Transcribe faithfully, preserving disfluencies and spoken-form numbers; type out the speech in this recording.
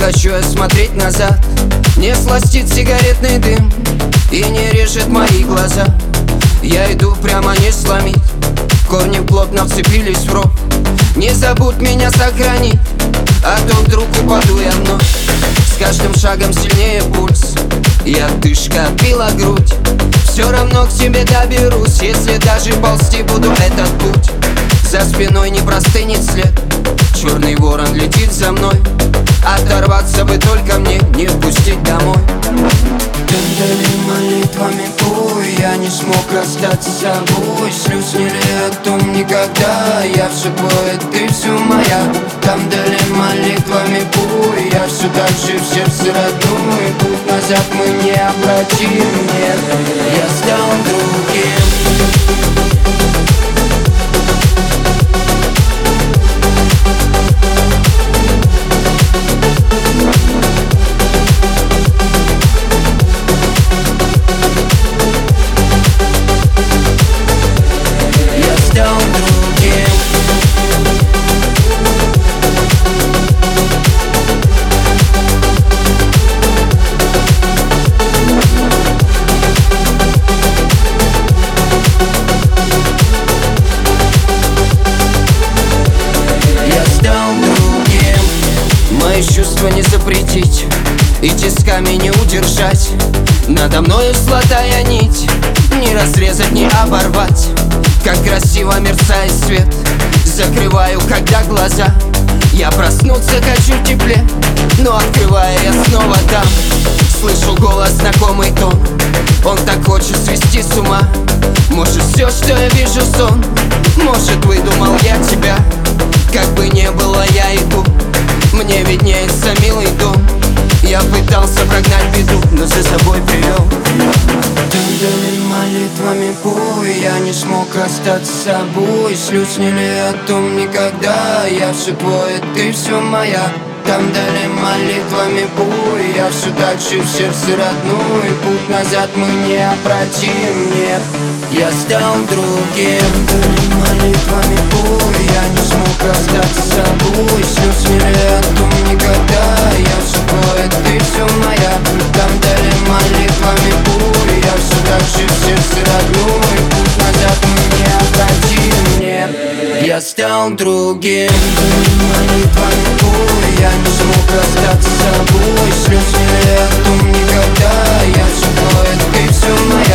хочу я смотреть назад. Не сластит сигаретный дым и не режет мои глаза. Я иду прямо, не сломить. Корни плотно вцепились в рот. Не забудь меня сохранить, а то вдруг упаду я вновь. С каждым шагом сильнее пульс, и отдышка отбила грудь. Все равно к тебе доберусь, если даже ползти буду этот путь. За спиной не простынет след, черный ворон летит за мной. Оторваться бы только мне, не впустить домой. Дали молитвами пой, я не смог расстаться с собой. Слез не ли о том никогда, я все твой, ты все моя. Там дали молитвами пой, я все так же в сердце родной. Путь назад мы не обратим, нет, я стал другим. Чувства не запретить и тисками не удержать. Надо мною золотая нить, не разрезать, не оборвать. Как красиво мерцает свет, закрываю, когда глаза. Я проснуться хочу в тепле, но открывая я снова там. Слышу голос, знакомый тон, он так хочет свести с ума. Может, все, что я вижу, сон, может, выдумал я тебя. Как бы не было, я иду, мне виднеется милый дом. Я пытался прогнать беду, но за собой привел. Дали молитвами пой, я не смог расстаться с собой. Слез не ли о том никогда, я все твой, ты все моя. Там дали молитвами пой, я все так же в сердце родной. Путь назад мы не обратим, нет, я стал другим. Дали молитвами пой, я не смог расстаться с собой. Слез не ли о том никогда, я все твой, ты все моя. Там дали молитвами пой, я все так же в сердце родной. Путь назад мы не обратим, нет, я стал другим. Дали молитвами пой, я не смог расстаться с собой. Слез не ли о том никогда, я все твой, ты все моя.